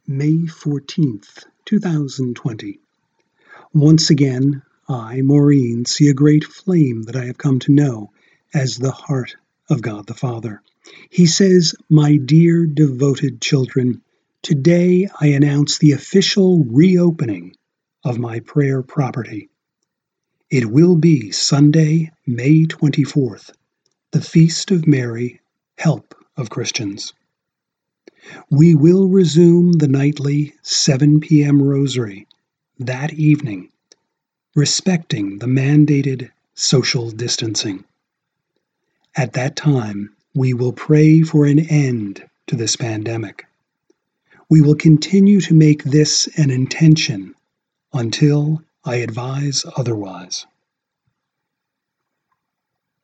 May 14th, 2020. Once again, I, Maureen, see a great flame that I have come to know as the heart of God the Father. He says, "My dear devoted children, today I announce the official reopening of my prayer property. It will be Sunday, May 24th, the Feast of Mary, Help of Christians. We will resume the nightly 7 p.m. rosary that evening, respecting the mandated social distancing. At that time, we will pray for an end to this pandemic. We will continue to make this an intention until I advise otherwise."